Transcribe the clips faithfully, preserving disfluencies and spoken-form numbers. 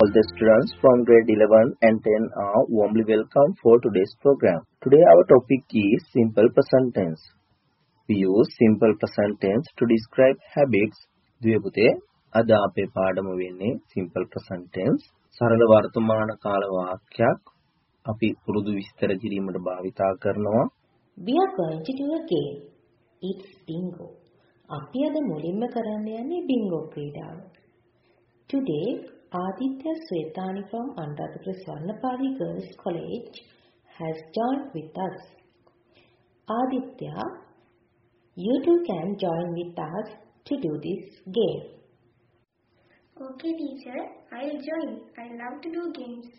All the students from grade eleven and ten are warmly welcome for today's program. Today our topic is simple present tense. We use simple present tense to describe habits. දුවේ පුතේ අද අපේ පාඩම වෙන්නේ simple present tense. සරල වර්තමාන කාල වාක්‍යයක් අපි පුරුදු විස්තර කිරීමට භාවිතා කරනවා. We are going to do a game. It's bingo. අපි අද මුලින්ම කරන්න යන්නේ bingo ක්‍රීඩාව. Today, Aditya Swetani from Anuradhapura Swarnapali Girls College has joined with us. Aditya, you too can join with us to do this game. Okay, teacher, I'll join. I love to do games.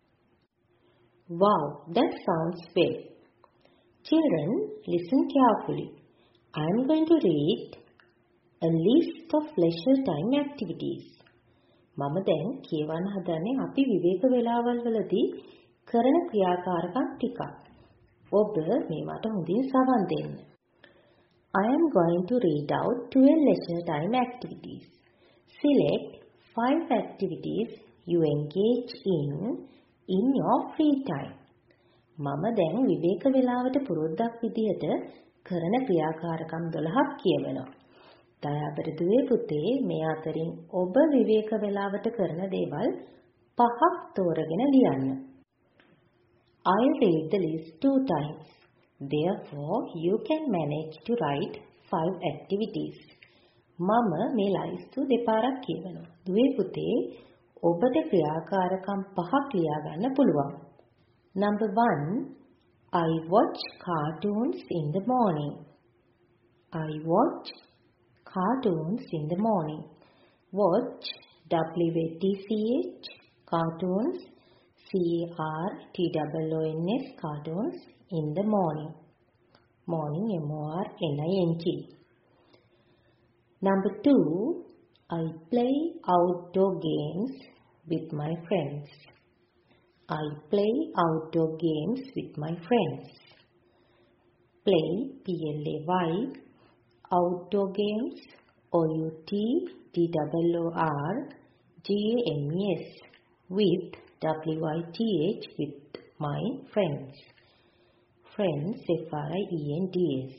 Wow, that sounds well. Children, listen carefully. I am going to read a list of leisure time activities. මම දැන් කියවන්න හදන්නේ අපි විවේක වේලාවල් වලදී කරන ක්‍රියාකාරකම් ටිකක්. ඔබ මේවට හොඳින් සවන් දෙන්න. I am going to read out twelve leisure time activities. Select five activities you engage in in your free time. මම දැන් විවේක වේලාවට පුරුද්දක් විදිහට කරන ක්‍රියාකාරකම් twelve කියවනවා. දයාබර දුවේ පුතේ මේ අතරින් ඔබ විවේක වේලාවට කරන දේවල් පහක් තෝරගෙන ලියන්න. I'll read the list two times. Therefore, you can manage to write five activities. මම මේ ලයිස්තු දෙපාරක් කියවනවා. දුවේ පුතේ ඔබට ක්‍රියාකාරකම් පහක් ලියා ගන්න පුළුවන්. Number one, I watch cartoons in the morning. I watch cartoons in the morning. Watch, W A T C H, cartoons, C A R T O O N S, cartoons, in the morning. Morning, M O R N I N G. Number two, I play outdoor games with my friends. I play outdoor games with my friends. Play, P L A Y, outdoor games, O U T D O O R G A M E S, with W I T H, with my friends. Friends, F R I E N D S.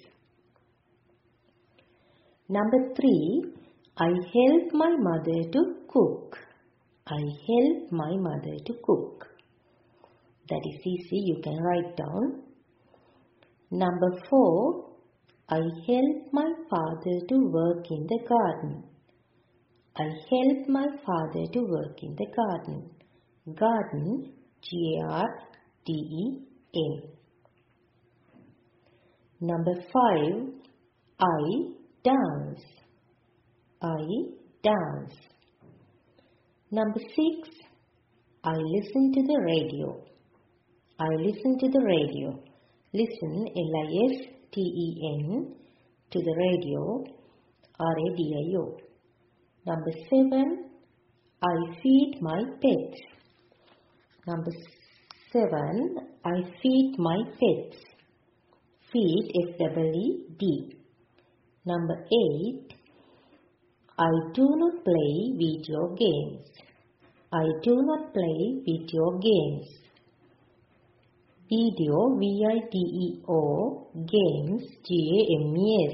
Number three, I help my mother to cook. I help my mother to cook. That is easy, you can write down. Number four, I help my father to work in the garden. I help my father to work in the garden. Garden, G A R D E N. Number five, I dance. I dance. Number six, I listen to the radio. I listen to the radio. Listen, L I S T E N, to the radio, R A D I O. Number seven, I feed my pets. Number seven, I feed my pets. Feed, F E E D. Number eight, I do not play video games. I do not play video games. Video, V I D E O, games, G A M E S.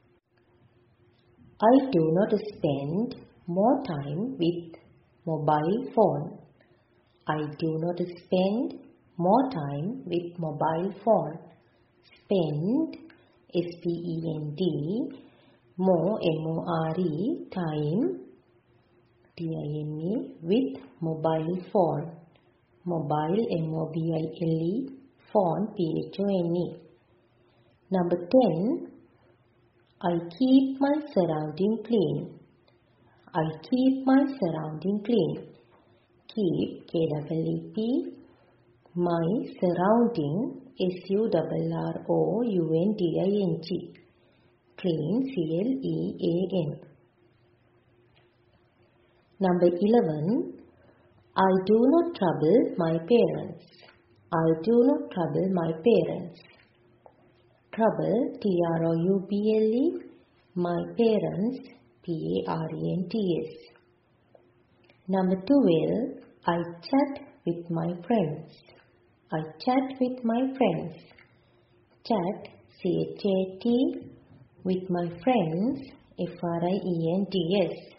I do not spend more time with mobile phone. I do not spend more time with mobile phone. Spend, S P E N D, more, M O R E, time, T I M E, with mobile phone. Mobile, M O B I L E, phone, P H O N E. Number ten, I keep my surrounding clean. I keep my surrounding clean. Keep, K E E P, my surrounding, S U R R O U N D I N G. Clean, C L E A N. Number eleven, I do not trouble my parents. I do not trouble my parents. Trouble, T R O U B L E, my parents, P A R E N T S. Number twelve, I chat with my friends. I chat with my friends. Chat, C H A T, with my friends, F R I E N D S.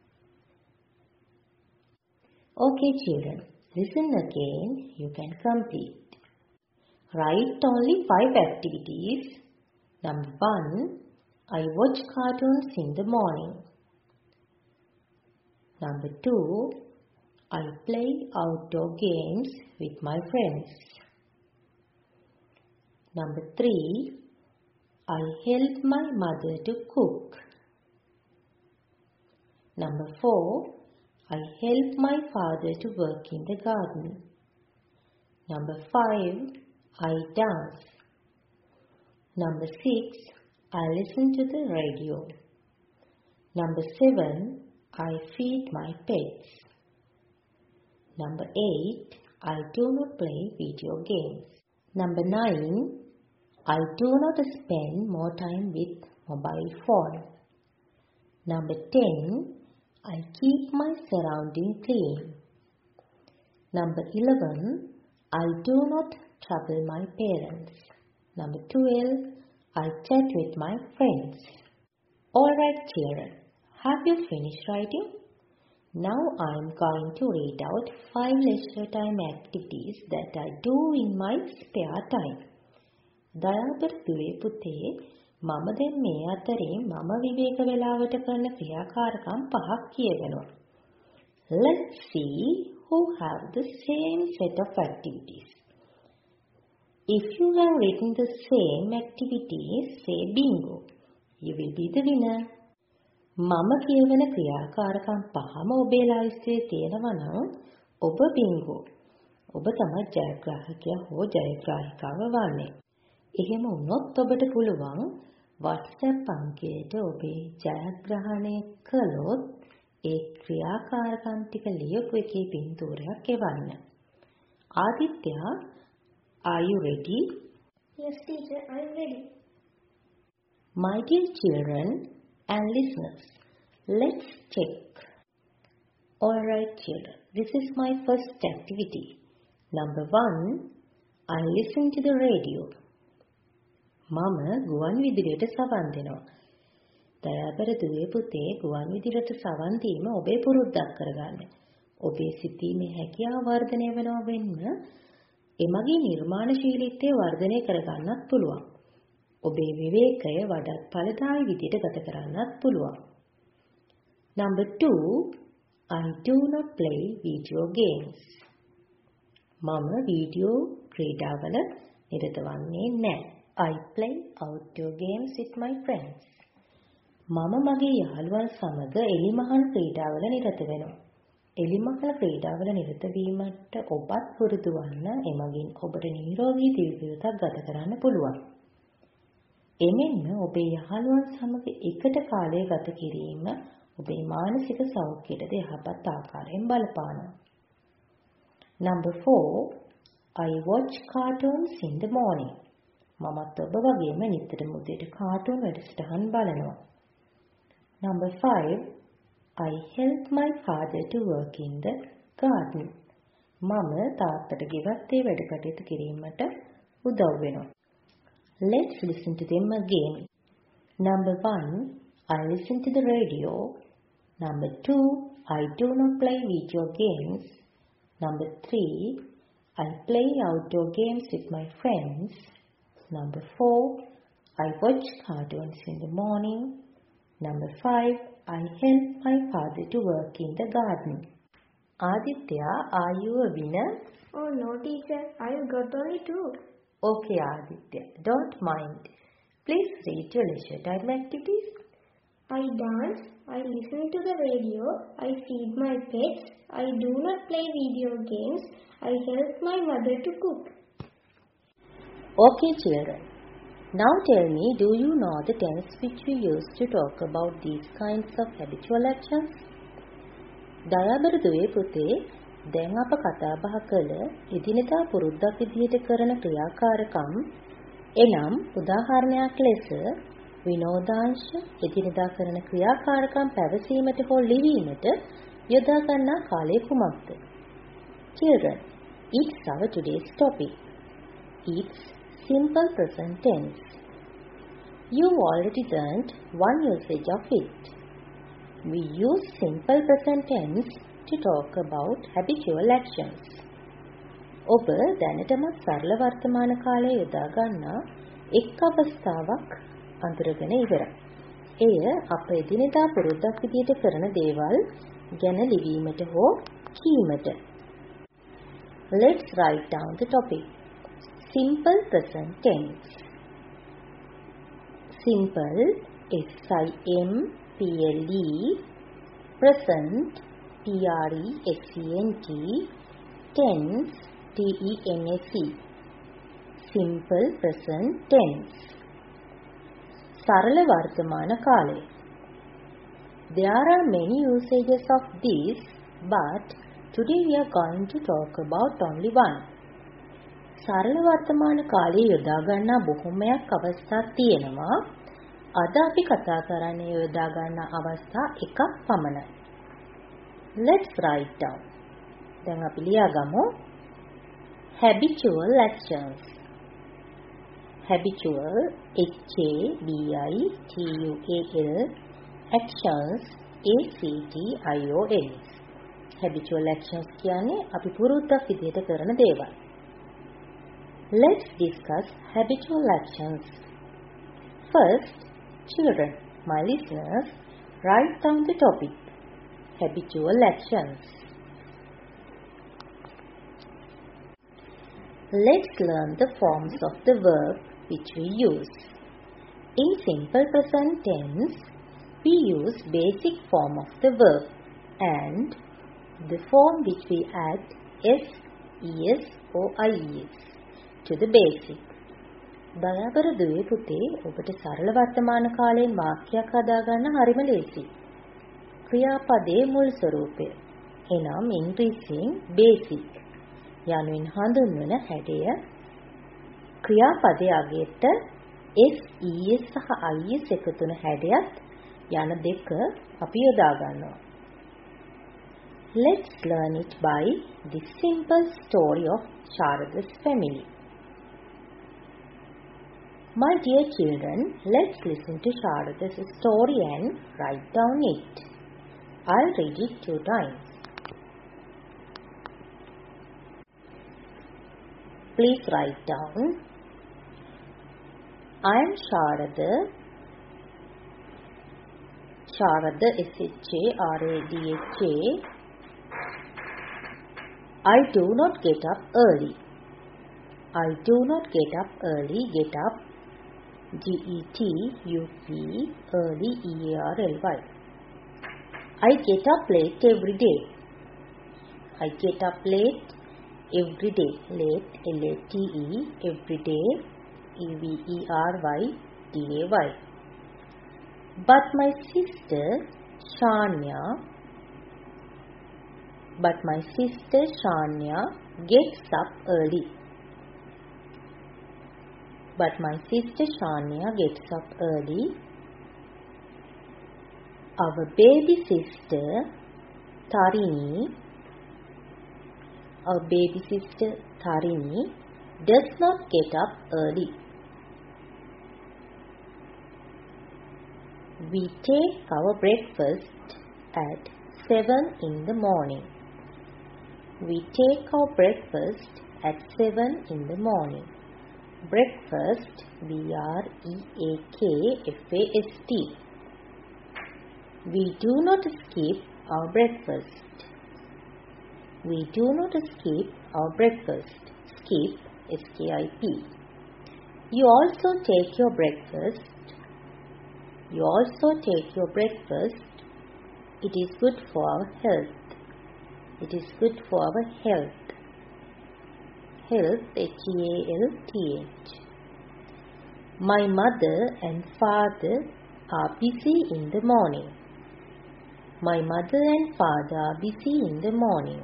Okay children, listen again, you can complete. Write only five activities. Number one, I watch cartoons in the morning. Number two, I play outdoor games with my friends. Number three, I help my mother to cook. Number four, I help my father to work in the garden. Number five, I dance. Number six, I listen to the radio. Number seven, I feed my pets. Number eight, I do not play video games. Number nine, I do not spend more time with mobile phone. Number ten, I keep my surrounding clean. Number eleven, I do not trouble my parents. Number twelve, I chat with my friends. Alright children, have you finished writing? Now I am going to read out five leisure time activities that I do in my spare time. දයාබර දුවේ පුතේ මම දැන් මේ අතරේ මම විවේක වේලාවට කරන ක්‍රියාකාරකම් පහක් කියවනවා. Let's see who have the same set of activities. If you have written the same activities, say bingo. You will be the winner. මම කියවන ක්‍රියාකාරකම් පහම ඔබේ ලයිස්ට්යේ තියෙනවා නම් ඔබ බින්ගෝ. ඔබ තමයි ජයග්‍රාහකයා හෝ ජයග්‍රාහිකාව වන්නේ. එහෙම වුණොත් ඔබට පුළුවන් WhatsApp අංකයට ඔබේ ජයග්‍රහණය කළොත් ඒ ක්‍රියාකාරකම් ටික ලියපු එකේ පින්තූරයක් එවන්න. Aditya, are you ready? Yes, teacher, I am ready. My dear children and listeners, let's check. Alright children, this is my first activity. Number one, I listen to the radio. මම ගුවන් විදුලියට සවන් දෙනවා. දයාබර දුවේ පුතේ ගුවන් විදුලියට සවන් දීම ඔබේ පුරුද්දක් කරගන්න. ඔබේ සිතීමේ හැකියාව වර්ධනය වෙනවා වෙන්න එමගින් නිර්මාණශීලීත්වය වර්ධනය කරගන්නත් පුළුවන්. ඔබේ විවේකය වඩාත් ඵලදායී විදිහට ගත කරන්නත් පුළුවන්. Number two, I do not play video games. මම වීඩියෝ ක්‍රීඩාවල නිරත වන්නේ නැහැ. I play outdoor games with my friends. මම මගේ යාළුවන් සමග එලිමහල් ක්‍රීඩාවල නිරත වෙනවා. එලිමහල් ක්‍රීඩාවල නිරත වීමට ඔබත් පුරුදු වන්න එමගින් ඔබට නිරෝගී දිවිපියුතක් ගත කරන්න පුළුවන්. එමෙන්න ඔබේ යාළුවන් සමග එකට කාලය ගත කිරීම ඔබේ මානසික සෞඛ්‍යයට යහපත් ආකාරයෙන් බලපානවා. Number four, I watch cartoons in the morning. මමත් ඔබ වගේම නිතරම උදේට කාටුන් වැඩසටහන් බලනවා. Number five, I help my father to work in the garden. මම තාත්තට ගෙවත්තේ වැඩ කටයුතු කිරීමට උදව් වෙනවා. Let's listen to them again. Number one, I listen to the radio. Number two, I do not play video games. Number three, I play outdoor games with my friends. Number four, I watch cartoons in the morning. Number five, I help my father to work in the garden. Aditya, are you a winner? Oh no, teacher, I got only two. Okay, Aditya, don't mind. Please read your leisure time activities. I dance, I listen to the radio, I feed my pets, I do not play video games, I help my mother to cook. Okay children, now tell me, do you know the tense which we use to talk about these kinds of habitual actions? දයාබර දුවේ පුතේ දැන් අප කතා බහ කළ එදිනෙදා පුරුද්දක් විදිහට කරන ක්‍රියාකාරකම් එනම් උදාහරණයක් ලෙස විනෝදාංශ එදිනෙදා කරන ක්‍රියාකාරකම් පැවසීමට හෝ ලිවීමට යොදා ගන්නා කාලය කුමක්ද? Children, it's our today's topic. It's simple present tense. You've already learned one usage of it. We use simple present tense to talk about habitual actions. ඔබ දැනටමත් සරල වර්තමාන කාලය යොදා ගන්නා එක් අවස්ථාවක් අඳුරගෙන ඉවරයි. එය අප එදිනෙදා පුරුද්දක් විදිහට කරන දේවල් ගැන ලිවීමට හෝ කීමට. Let's write down the topic. Simple present tense. Simple, S I M P L E, present, P R E S E N T, tense, T E N S E. Simple present tense. සරල වර්තමාන කාලය. There are many usages of this, but today we are going to talk about only one. සරල වර්තමාන කාලය යොදා ගන්නා බොහොමයක් අවස්ථා තියෙනවා. අද අපි කතා කරන්නේ යොදා ගන්නා අවස්ථා එකක් පමණයි. Let's write down. දැන් අපි ලියාගමු. Habitual actions. Habitual, H A B I T U A L, actions, A C T I O N. Habitual actions කියන්නේ අපි පුරුද්දක් විදිහට කරන දේවල්. Let's discuss habitual actions. First, children, my listeners, write down the topic. Habitual actions. Let's learn the forms of the verb which we use. In simple present tense, we use basic form of the verb and the form which we add S, es or ies to the basic. දයාබර දුවේ පුතේ ඔබට සරල වර්තමාන කාලයෙන් වාක්‍යයක් හදා ගන්න හරිම ලේසි. ක්‍රියාපදයේ මුල් ස්වරූපය එනම් ඉංග්‍රීසියෙන් basic යනුවෙන් හඳුන්වන හැඩය ක්‍රියාපදයේ අගයට S, es සහ ies එකතු වන හැඩයත් යන දෙක අපි යොදා ගන්නවා. Let's learn it by the simple story of Sharada's family. My dear children, let's listen to Sharada's story and write down it. I'll read it two times. Please write down. I am Sharada. Sharada, S H A R A D H A. I do not get up early. I do not get up early. Get up, G E T U P, early, E A R L Y. I get up late every day. I get up late every day. Late, L A T E, every day, E V E R Y D A Y. But my sister Shania, but my sister Shania gets up early. But my sister Shania gets up early. Our baby sister Tarini, our baby sister Tarini does not get up early. We take our breakfast at seven in the morning. We take our breakfast at seven in the morning. Breakfast, B R E A K F A S T. We do not skip our breakfast. We do not skip our breakfast. Skip, S K I P. You also take your breakfast. You also take your breakfast. It is good for our health. It is good for our health. Health, H E A L T H. My mother and father are busy in the morning. My mother and father are busy in the morning.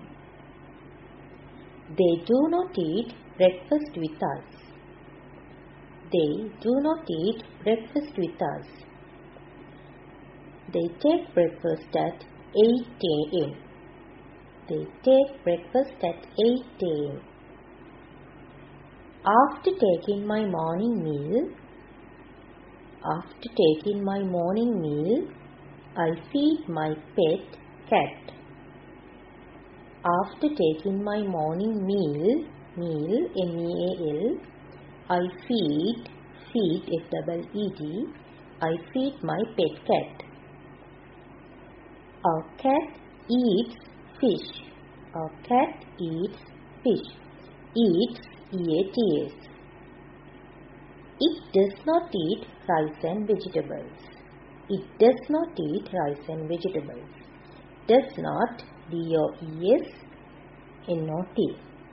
They do not eat breakfast with us. They do not eat breakfast with us. They take breakfast at eight a m They take breakfast at eight a m After taking my morning meal, after taking my morning meal, I feed my pet cat. After taking my morning meal, meal, M E A L, I feed, feed, F E E D, I feed my pet cat. Our cat eats fish. Our cat eats fish. Eats, E A T S. It does not eat rice and vegetables. It does not eat rice and vegetables. Does not, D O E S N O T.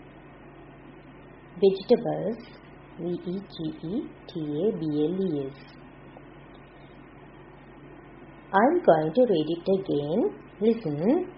Vegetables, V E G E T A B L E S. I'm going to read it again. Listen.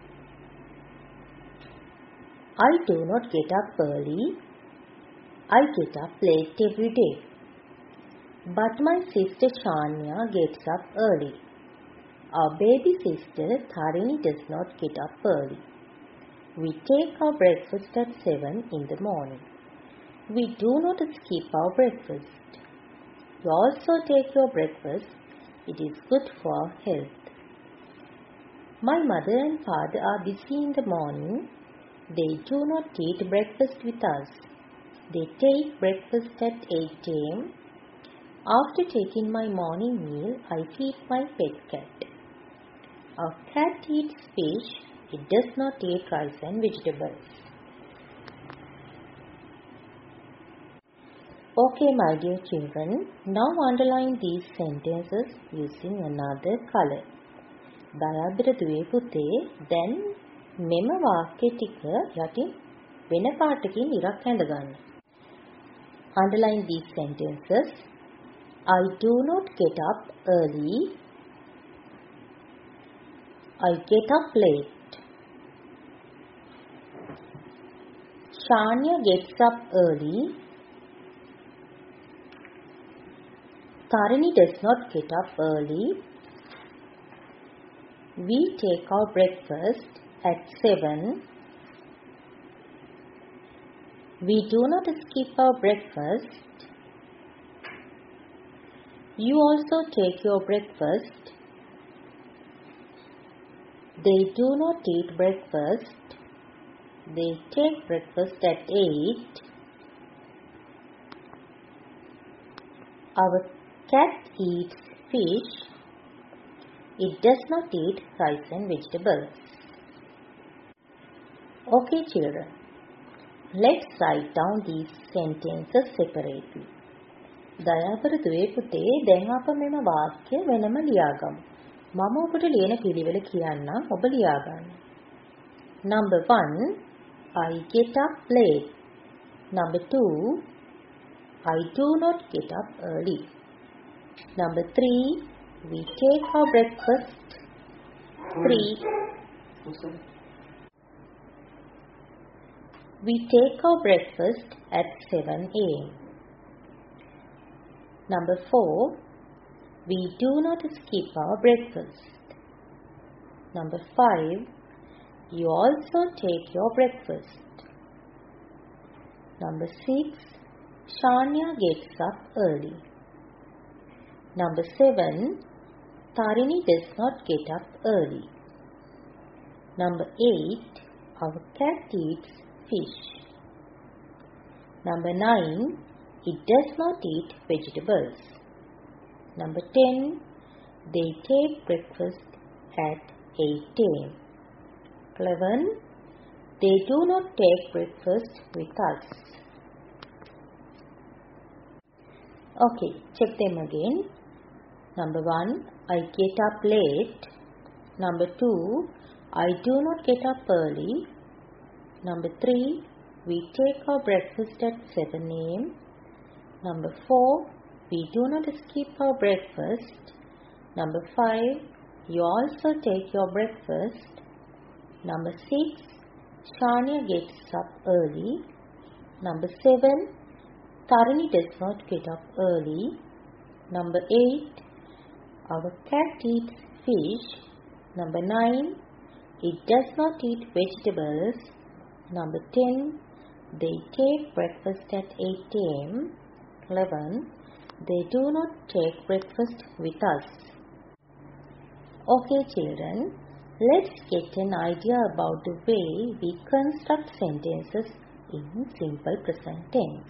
I do not get up early. I get up late every day. But my sister Shania gets up early. Our baby sister Tharini does not get up early. We take our breakfast at seven in the morning. We do not skip our breakfast. You also take your breakfast. It is good for our health. My mother and father are busy in the morning. They do not eat breakfast with us. They take breakfast at eight a m After taking my morning meal, I feed my pet cat. Our cat eats fish. It does not eat rice and vegetables. Okay, my dear children, now underline these sentences using another color. දයාබර දුවේ පුතේ දැන් මෙම වාක්‍ය ටික යටින් වෙන පාටකින් ඉරක් ඇඳ ගන්න. Underline these sentences. I do not get up early. I get up late. Shania gets up early. Tarini does not get up early. We take our breakfast at seven. We do not skip our breakfast. You also take your breakfast. They do not eat breakfast. They take breakfast at eight. Our cat eats fish. It does not eat rice and vegetables. Okay, children. Let's write down these sentences separately. දයාබර දුවේ පුතේ දැන් අප මෙම වාක්‍ය වෙනම ලියාගමු. මම ඔබට ලියන පිළිවෙල කියන්නම් ඔබ ලියා ගන්න. Number one, I get up late. Number two, I do not get up early. Number three, we take our breakfast. Three. We take our breakfast at seven a m Number four, we do not skip our breakfast. Number five, you also take your breakfast. Number six, Shania gets up early. Number seven, Tarini does not get up early. Number eight, our cat eats fish. Number nine, it does not eat vegetables. Number ten, they take breakfast at eight a m eleven, they do not take breakfast with us. Okay, check them again. Number one, I get up late. Number two, I do not get up early. Number three, we take our breakfast at seven a m Number four, we do not skip our breakfast. Number five, you also take your breakfast. Number six, Shania gets up early. Number seven, Tarini does not get up early. Number eight, our cat eats fish. Number nine, it does not eat vegetables. Number ten, they take breakfast at eight a m eleven, they do not take breakfast with us. Okay children, let's get an idea about the way we construct sentences in simple present tense.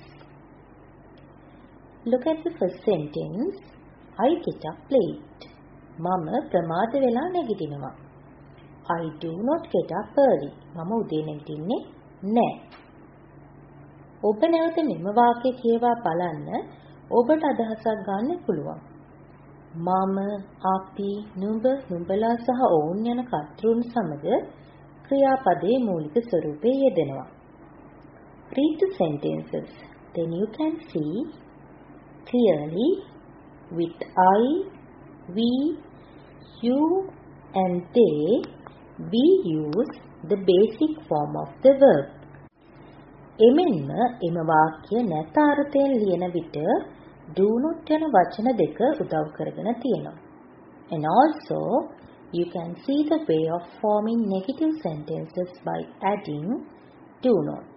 Look at the first sentence. I get up late. Mama ප්‍රමාද වෙලා නැගිටිනවා. I do not get up early. මම උදේ නැගිටින්නේ නැහැ. ඔබ නැවත මෙම වාක්‍ය කියවා බලන්න ඔබට අදහසක් ගන්න පුළුවන්. මම, අපි, නුඹ, නුඹලා සහ ඔවුන් යන කර්තෘන් සමග ක්‍රියාපදයේ මූලික ස්වරූපයේ යෙදෙනවා. Read the sentences. Then you can see clearly with I, we, you and they, we use the basic form of the verb. එමෙන්ම එම වාක්‍ය නැත අර්ථයෙන් ලියන විට do not යන වචන දෙක උදව් කරගෙන තියෙනවා. And also you can see the way of forming negative sentences by adding do not.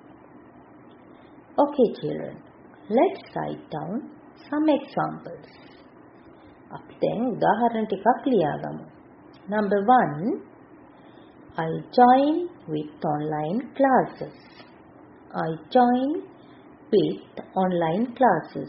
Okay children, let's write down some examples. අපි දැන් උදාහරණ ටිකක් ලියාගමු. Number one, I join with online classes. I join with online classes.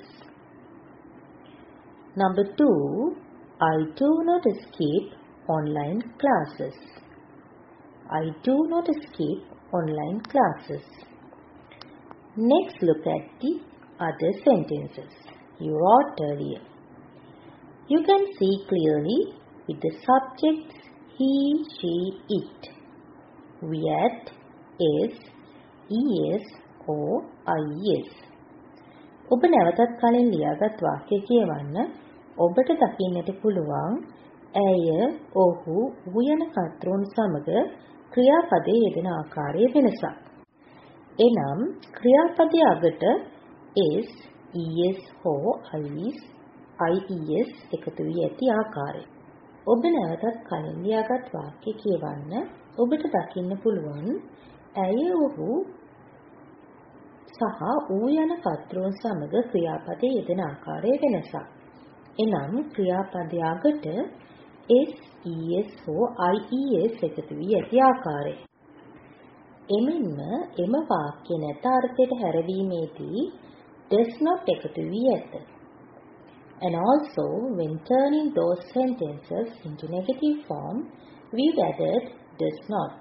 Number two, I do not skip online classes. I do not skip online classes. Next, look at the other sentences you wrote earlier. You can see clearly with the subjects he, she, it. We add s, es or is. ඔබ නැවතත් කලින් ලියාගත් වාක්‍ය කියවන්න ඔබට දකින්නට පුළුවන් ඇය, ඔහු, උයන කර්තෘන් සමග ක්‍රියාපදයේ යෙදෙන ආකාරයේ වෙනසක්. එනම් ක්‍රියාපදයේ අගට s, es හෝ is, ies එකතු වී ඇති ආකාරය. ඔබ නැවතත් කලින් ලියාගත් වාක්‍ය කියවන්න ඔබට දකින්න පුළුවන් ඇය, ඔහු සහ ඌ යන කර්තෘන් සමග ක්‍රියාපදයේ යෙදෙන ආකාරයේ වෙනසක්. එනම් ක්‍රියාපදයේ අගට s, es හෝ ies එකතු වී ඇති ආකාරය. එමෙන්ම එම වාක්‍ය නැත අර්ථයට හැරවීමේදී does not එකතු වී ඇත. And also when turning those sentences into negative form, we've added does not.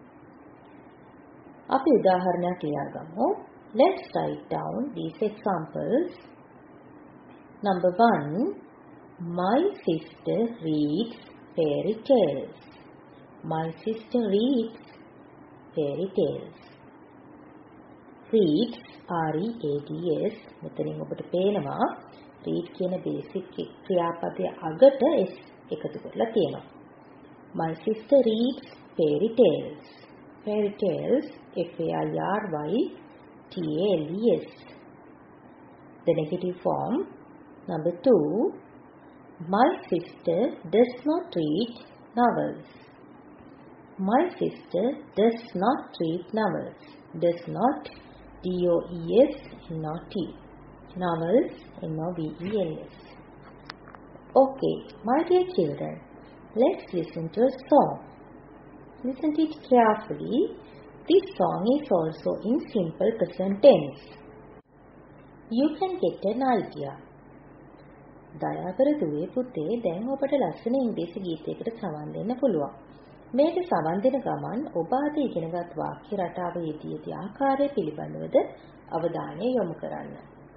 අපි උදාහරණයක් ලියාගමු. Let's write down these examples. Number one, my sister reads fairy tales. My sister reads fairy tales. Reads, R E A D S. මෙතනින් ඔබට පේනවා read කියන basic ක්‍රියාපදයේ අගට s එකතු කරලා තියෙනවා. My sister reads fairy tales. Fairy tales, F A I R Y T A L E S. The negative form. Number two, my sister does not read novels. My sister does not read novels. Does not, D O E S N O T. Novels, N O V E L S. Okay, my dear children, let's listen to a song. Listen to it carefully. This song is also in simple present tense. You can get an idea. දයාකර දුවේ පුතේ, දැන් ඔබට ලස්සන ඉංග්‍රීසි ගීතයකට සවන් දෙන්න පුළුවන්. මේක සවන් දෙන ගමන් ඔබ අද ඉගෙනගත් වාක්‍ය රටාව යෙදී ඇති ආකාරය පිළිබඳවද අවධානය යොමු කරන්න.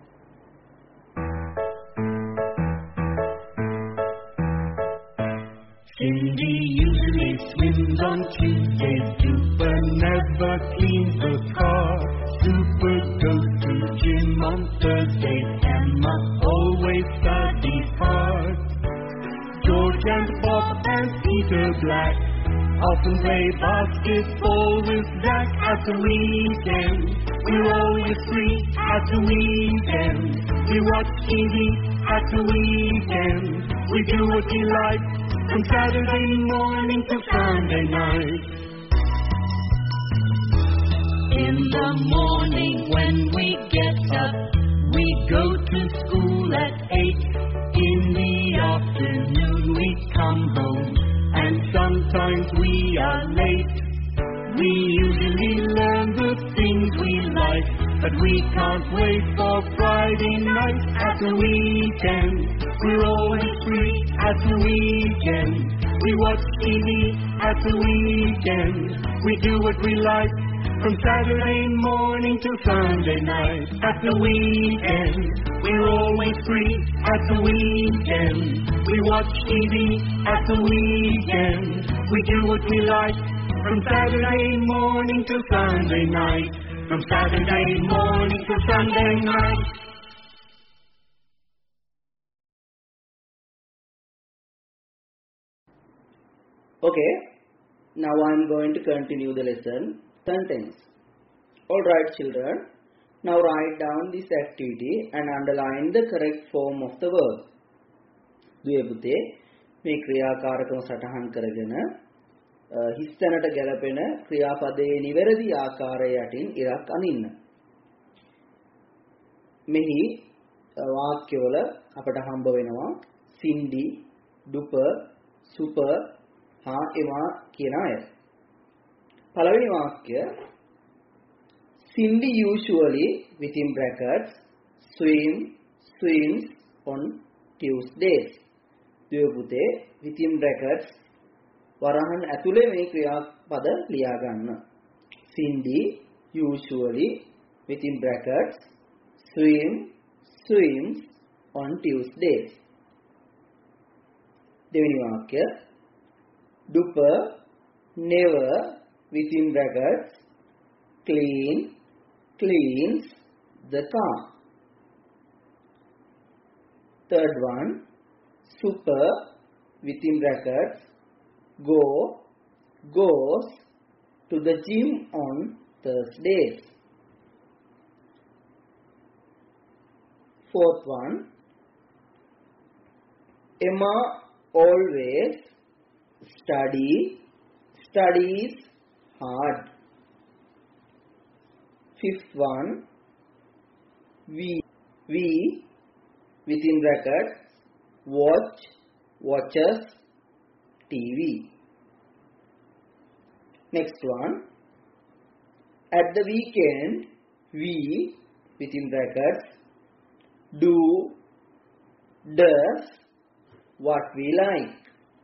Cindy usually swims on Tuesdays. Super never cleans the car. Super goes to gym on Thursdays. Emma always studies hard. George and Bob and Peter Black often play basketball with Zach at the weekend. We're always free at the weekend. We watch T V at the weekend. We do what we like from Saturday morning to Sunday night. In the morning when we get up, we go to school at eight. In the afternoon we come home, and sometimes we are late. We usually learn the things we like, but we can't wait for Friday night. At the weekend, we're always free. At the weekend, we watch T V. At the weekend, we do what we like, from Saturday morning to Sunday night. At the weekend, we're always free. At the weekend, we watch T V. At the weekend, we do what we like, from Saturday morning to Sunday night. From Saturday morning to Sunday night. Okay, now I am going to continue the lesson. Sentence. Alright children, now write down this activity and underline the correct form of the verb. දුවේ පුතේ, මේ ක්‍රියාකාරකම සටහන් කරගෙන හිස්තැනට ගැලපෙන ක්‍රියාපදයේ නිවැරදි ආකාරය යටින් ඉරක් අනින්න. මෙහි වාක්‍යවල අපට හම්බ වෙනවා සින්ඩි, ඩුප, සුප හා එමා කියන අය. පළවෙනි වාක්‍ය Cindy usually within brackets swim swims on Tuesdays. දුවේ පුතේ within brackets වරහන් ඇතුලේ මේ ක්‍රියාපද ලියා ගන්න. Cindy usually within brackets swim swims on Tuesdays. දෙවෙනි වාක්‍ය Dupa never within brackets clean cleans the car. Third one Super within brackets go goes to the gym on Thursdays. Fourth one Emma always study studies hard. Fifth one we we within brackets watch watches T V. Next one at the weekend we within brackets do does what we like.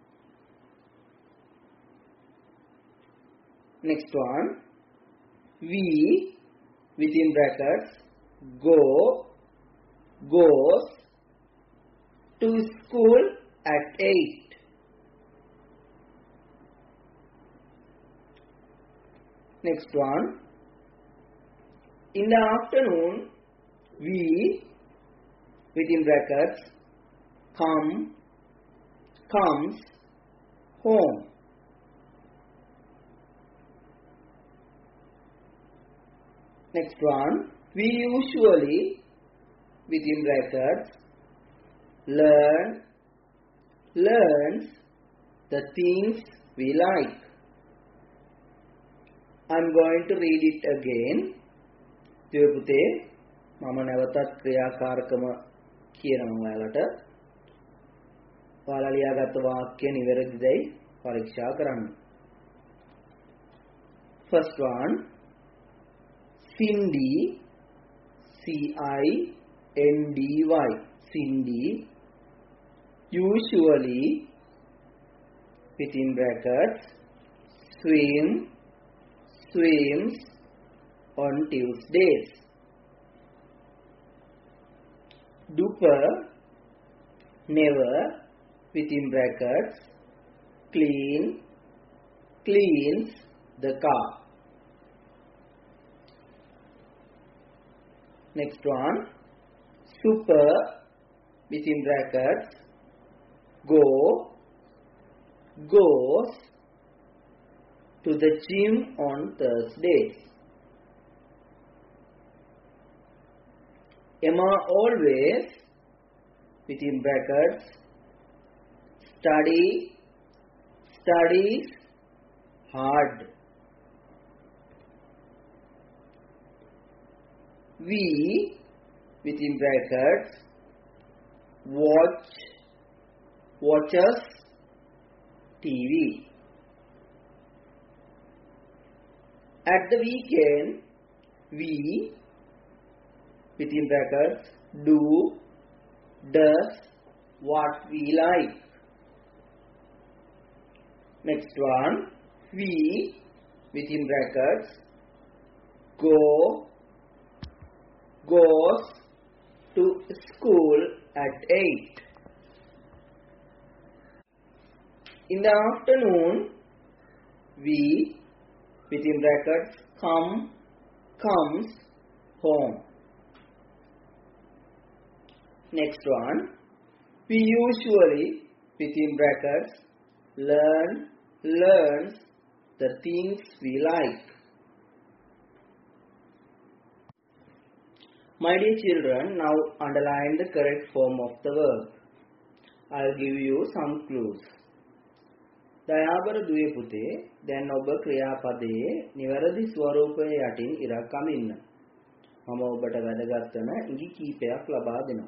Next one we within brackets go goes to school at eight. Next one in the afternoon we within brackets come comes home. Next one we usually within brackets learn learns the things we like. I'm going to read it again. දුවේ පුතේ මම නැවතත් ක්‍රියාකාරකම කියනවා ඔයාලට. ඔයාලා ලියාගත්ත වාක්‍ය නිවැරදිදයි පරීක්ෂා කරන්න. First one Cindy C I N D Y Cindy usually within brackets swim swims on Tuesdays. Dupa never within brackets clean cleans the car. Next one Super within brackets go goes to the gym on Thursdays. Emma always within brackets study studies hard. We, within brackets, watch, watches T V. At the weekend, we, within brackets, do, does what we like. Next one, we, within brackets, go, goes to school at eight. In the afternoon, we, within brackets, come, comes home. Next one, we usually, within brackets, learn, learns the things we like. My dear children, now underline the correct form of the verb. I'll give you some clues. දයාබර දුවේ පුතේ දැන් ඔබ ක්‍රියාපදයේ නිවැරදි ස්වරූපයේ යටින් ඉරක් අමින්න. මම ඔබට වැදගත් වෙන ඉඟි කීපයක් ලබා දෙනවා.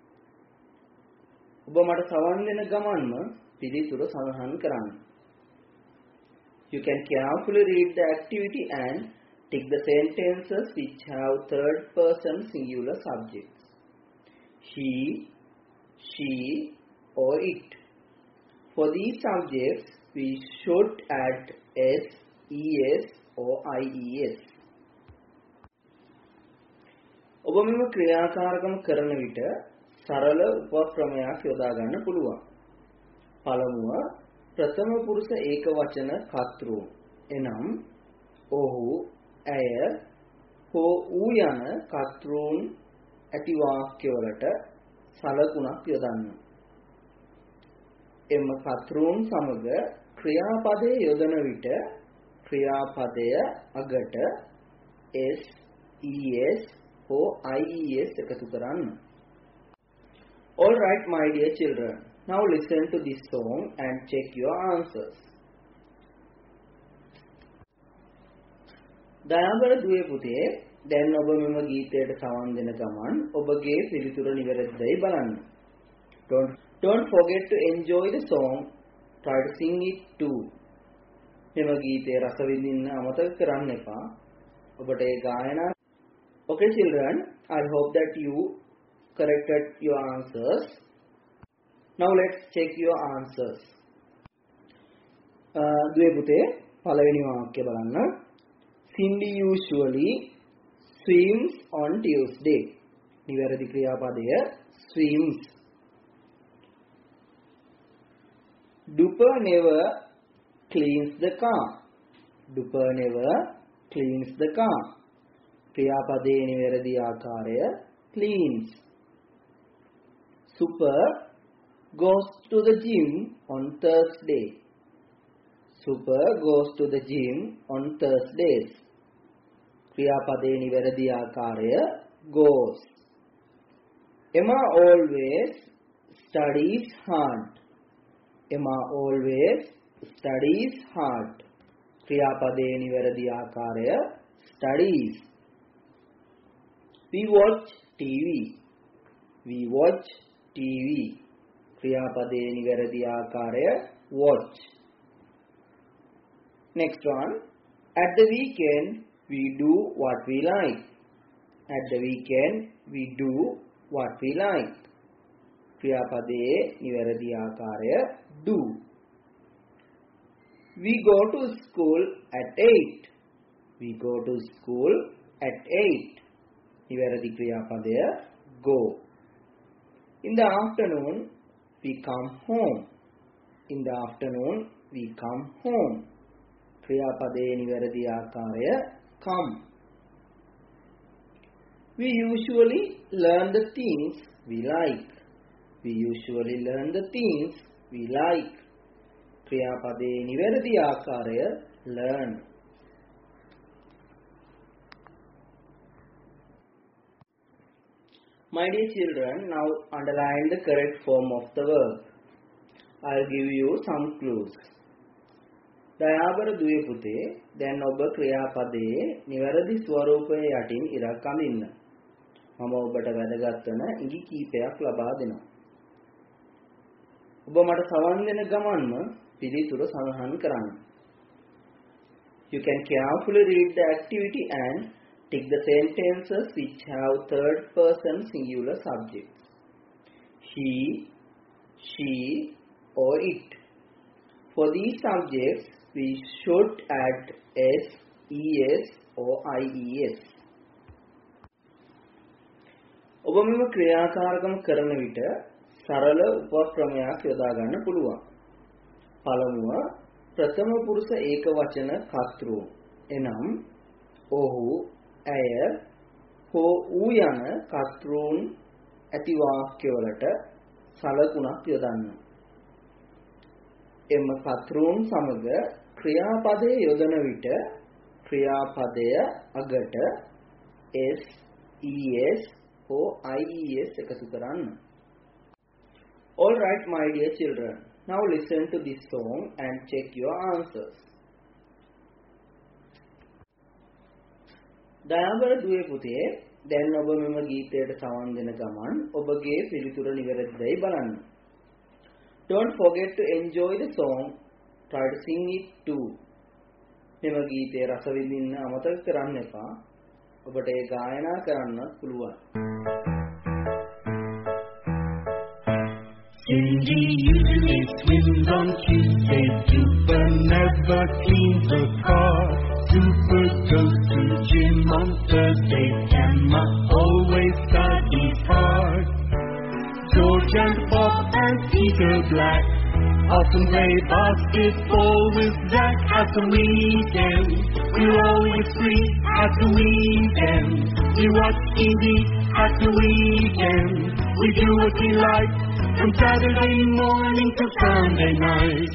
ඔබ මට සවන් දෙන ගමන්ම පිළිතුර සඳහන් කරන්න. You can carefully read the activity and tick the sentences which have third person singular subjects. He, she or it. For these subjects, we should add s, es or ies. ඔබ මෙම ක්‍රියාකාරකම කරන විට සරල උපක්‍රමයක් යොදා ගන්න පුළුවන්. පළමුව ප්‍රථම පුරුෂ ඒක වචන කර්තෘ එනම් ඔහු, ඇය, හෝ ඌ යන කර්තෘන් ඇති වාක්‍යවලට සලකුණක් යොදන්න. එම කර්තෘන් සමග ක්‍රියාපදයේ යොදන විට ක්‍රියාපදය අගට s, es or ies එකතු කරන්න. All right, my dear children. Now listen to this song and check your answers. දයාබර දුවේ පුතේ දැන් ඔබ මෙම ගීතයට සවන් දෙන ගමන් ඔබගේ පිළිතුර නිවැරදිදයි බලන්න. Don't don't forget to enjoy the song. Try to sing it too. මෙම ගීතය රස විඳින්න අමතක කරන්න එපා. ඔබට ඒ ගායනා. Okay children, I hope that you corrected your answers. Now let's check your answers. දුවේ පුතේ පළවෙනි වාක්‍ය බලන්න. Cindy usually swims on Tuesday. නිවැරදි ක්‍රියාපදය swims. Duper never cleans the car. Duper never cleans the car. ක්‍රියාපදයේ නිවැරදි ආකාරය cleans. Super goes to the gym on Thursday. Super goes to the gym on Thursdays. ක්‍රියාපදයේ නිවැරදි ආකාරය goes. Emma always studies hard. Emma always studies hard. ක්‍රියාපදයේ නිවැරදි ආකාරය studies. We watch T V. We watch T V. ක්‍රියාපදයේ නිවැරදි ආකාරය watch. Next one. At the weekend, we do what we like. At the weekend, we do what we like. ක්‍රියාපදයේ නිවැරදි ආකාරය do. We go to school at eight. We go to school at eight. නිවැරදි ක්‍රියාපදය go. In the afternoon, we come home. In the afternoon, we come home. ක්‍රියාපදයේ නිවැරදි ආකාරය come. We usually learn the things we like. We usually learn the things we like. ක්‍රියාපදයේ නිවැරදි ආකාරය learn. My dear children, now underline the correct form of the verb. I'll give you some clues. දයාබර දුවේ පුතේ දැන් ඔබ ක්‍රියාපදයේ නිවැරදි ස්වරූපයේ යටින් ඉරක් අඳින්න. මම ඔබට වැදගත් වන ඉඟි කීපයක් ලබා දෙනවා. ඔබ මට සවන් දෙන ගමන්ම පිළිතුර සඳහන් කරන්න. You can carefully read the activity and tick the sentences which have third person singular subjects. He, she or it. For these subjects we should add s, es or ies. ඔබ මෙම ක්‍රියාකාරකම කරන විට සරල උපක්‍රමයක් යොදා ගන්න පුළුවන්. පළමුව ප්‍රථම පුරුෂ ඒක වචන කර්තෘ එනම් ඔහු, ඇය, හෝ ඌ යන කර්තෘන් ඇති වාක්‍යවලට සලකුණක් යොදන්න. එම කර්තෘන් සමග ක්‍රියාපදයේ යොදන විට ක්‍රියාපදය අගට s, es or ies එකතු කරන්න. All right, my dear children. Now listen to this song and check your answers. දයාබර දුවේ පුතේ දැන් ඔබ මෙම ගීතයට සවන් දෙන ගමන් ඔබගේ පිළිතුර නිවැරදිදයි බලන්න. Don't forget to enjoy the song. Try to sing it too. මෙම ගීතයේ රස විඳින්න අමතක කරන්න එපා. ඔබට ඒ ගායනා කරන්නත් පුළුවන්. Cindy usually swims on Tuesdays. Super never cleans the car. Super goes to gym on Thursdays. Emma always studies hard. George and Bob and Peter Black often play basketball with Zach at the weekend. We're always free at the weekend. We watch T V at the weekend. We do what we like from Saturday morning to Sunday night.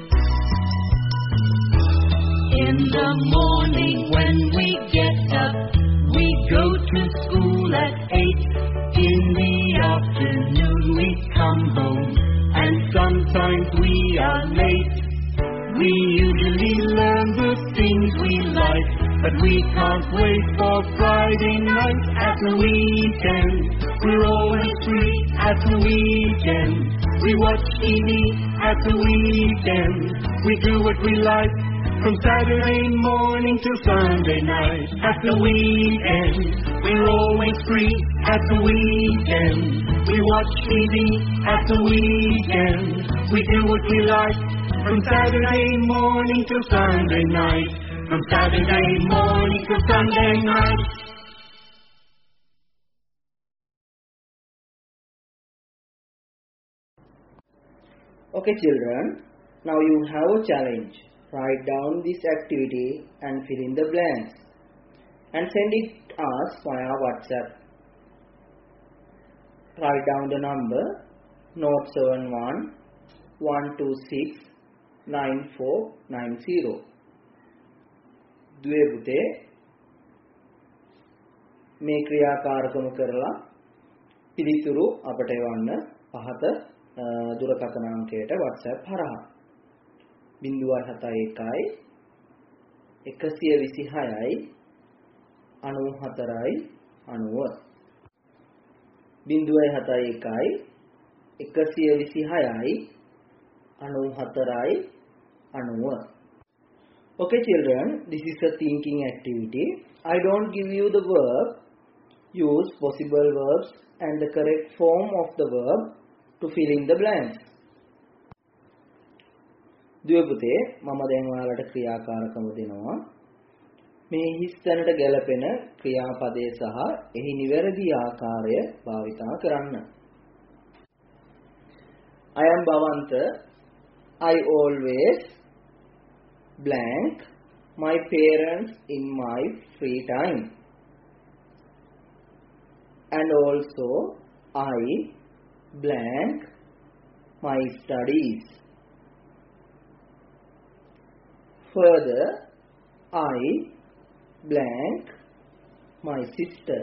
In the morning when we get up, we go to school at eight. In the afternoon we come home, and sometimes we are late. We usually learn the things we like, but we can't wait for Friday night at the weekend. We're always free at the weekend. We watch T V at the weekend. We do what we like from Saturday morning to Sunday night. At the weekend, we're always free at the weekend. We watch T V at the weekend. We do what we like from Saturday morning to Sunday night. From Saturday morning to Sunday night. Okay children, now you have a challenge. Write down this activity and fill in the blanks and send it us via WhatsApp. Write down the number note seven one one two six nine four nine zero. දුවේ පුතේ මේ ක්‍රියාකාරකම කරලා පිළිතුරු අපට එවන්න පහත දුරකථන අංකයට WhatsApp හරහා zero seven one one one two six nine four nine zero zero seven one one one two six nine four nine zero. Okay children, this is a thinking activity. I don't give you the verb. Use possible verbs and the correct form of the verb to fill in the blanks. දුවේ පුතේ මම දැන් ඔයාලට ක්‍රියාකාරකම දෙනවා. මේ හිස්තැනට ගැලපෙන ක්‍රියාපදයේ සහ එහි නිවැරදි ආකාරය භාවිතා කරන්න. I am Bhavanta. I always blank my parents in my free time. And also I blank my studies. Further, I blank my sister.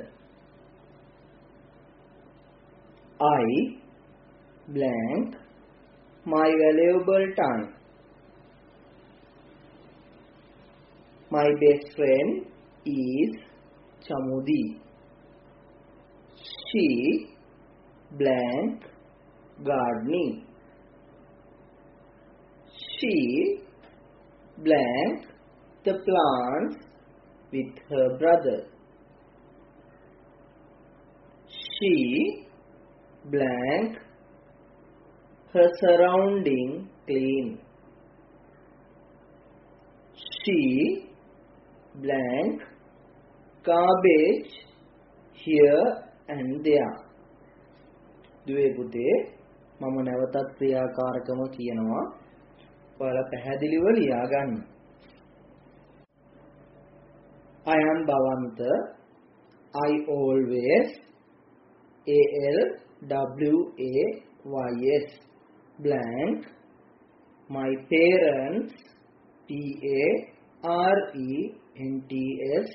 I blank my valuable time. My best friend is Chamudi. She blank gardening. She blank the plants with her brother. She blank her surrounding clean. She blank garbage here and there. දුවේ පුතේ මම නැවතත් ක්‍රියාකාරකම කියනවා. ඔයාලා පැහැදිලිව ලියා ගන්න. I am Bhavanta. I always A L W A Y S blank my parents P A R E N T S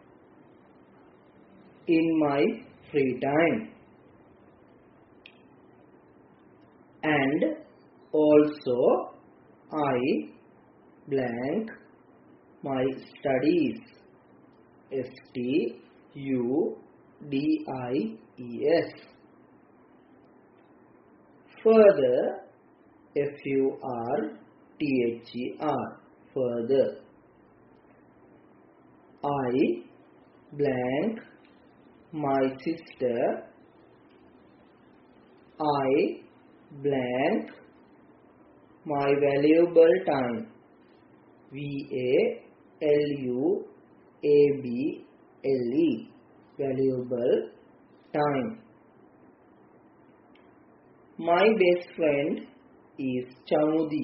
in my free time. And also I blank my studies. S T U D I E S. Further, F U R T H E R. Further, I blank my sister. I blank my valuable time. V A L U A B L E. Valuable time. My best friend is Chamudi.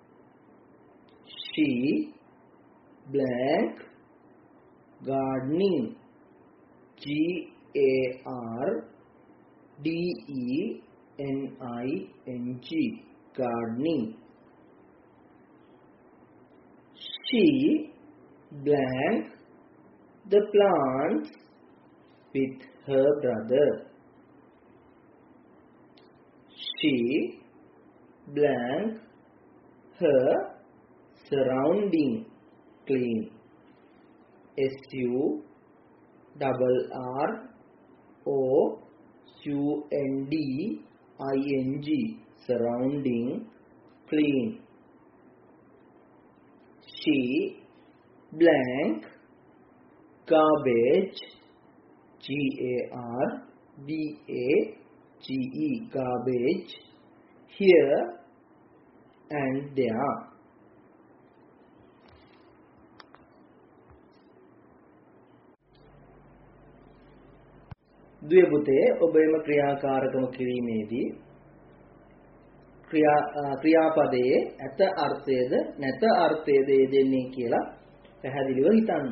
She blank gardening. G A R D E N I N G. Gardening. She blank the plants with her brother. She blank her surrounding clean. S U double R O U N D I N G. Surrounding clean. She blank garbage. G A R B A G E. Garbage here and there. දුවේ පුතේ ඔබ එම ක්‍රියාකාරකම කිරීමේදී ක්‍රියා ක්‍රියාපදයේ ඇත අර්ථයේද නැත අර්ථයේද යෙදෙන්නේ කියලා පැහැදිලිව හිතන්න.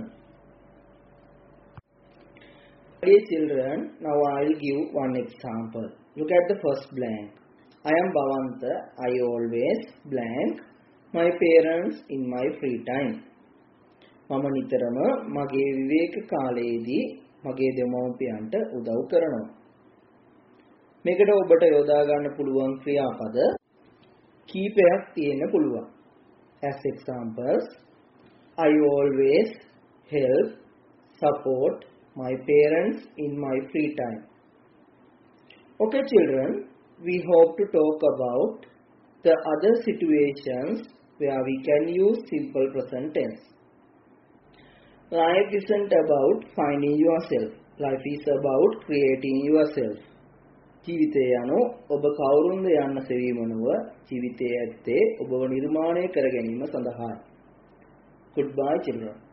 Dear children, now I will give one example. Look at the first blank. I am Bhavanta. I always blank my parents in my free time. මම නිතරම මගේ විවේක කාලයේදී මගේ දෙමව්පියන්ට උදව් කරනවා. මේකට ඔබට යොදා ගන්න පුළුවන් ක්‍රියාපද කීපයක් තියෙන්න පුළුවන්. As examples, I always help, support my parents in my free time. Okay children, we hope to talk about the other situations where we can use simple present tense. Life isn't about finding yourself. Life is about creating yourself. ජීවිතය යනු ඔබ කවුරුන්ද යන්න සෙවීම නොව ජීවිතයේ ඇත්තේ ඔබව නිර්මාණය කර ගැනීම සඳහායි. Goodbye children.